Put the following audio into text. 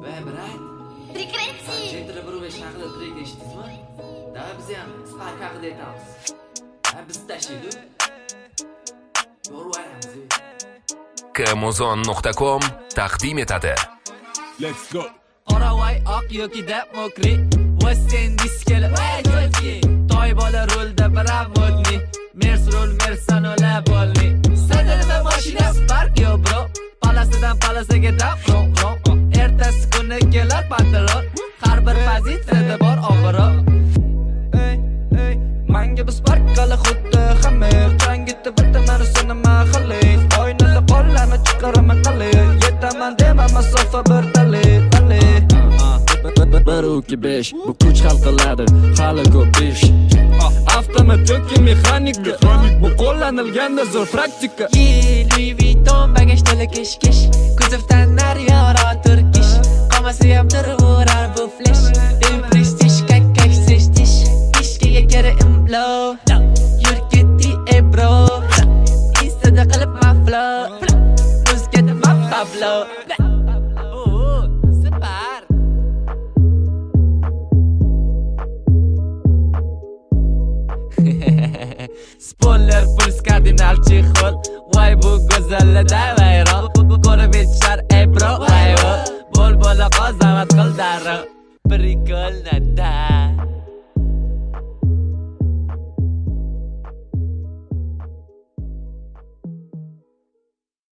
brat. Prekrenti. Centra bir uveş haqida trek eshitdingizmi? Da biz ham Spark haqida aytamiz. Biz tashlaydi. Yo'rvaramiz. Kmozon.com taqdim etadi. Let's go. Qoravay oq yoki mokri Western diskeli aytki toy bola rolda birav modni Mers rol mersanola bolni Sadalma mashina Spark yo bro palasidan palasaga dab ertasi kuni kelar patrol har bir pozitsiyada bor obro manga bu Spark qala xuddi xamir changitdi bitta narsani mahali oynali qo'llarni chiqaraman qali yetaman dema masofa bir tali 1-2-5 bu kuch hal qiladi hali ko'p ish avtomat yoki mexanika bu qo'llanilganda zo'r praktika Louis Vuitton bagaj to'la kesh kuzovdan nariyora turkish qamasi ham turaverar bu flash prestij kakak sestish ishga kerak imblo yurgeti ebro istada qilib maflo o'zgada mafablo Spoiler puls kardinal chexol Voy bu go'zalida vayron Ko'rib etishar ey bro Voy bol bola qozamat qil darro Prikolnada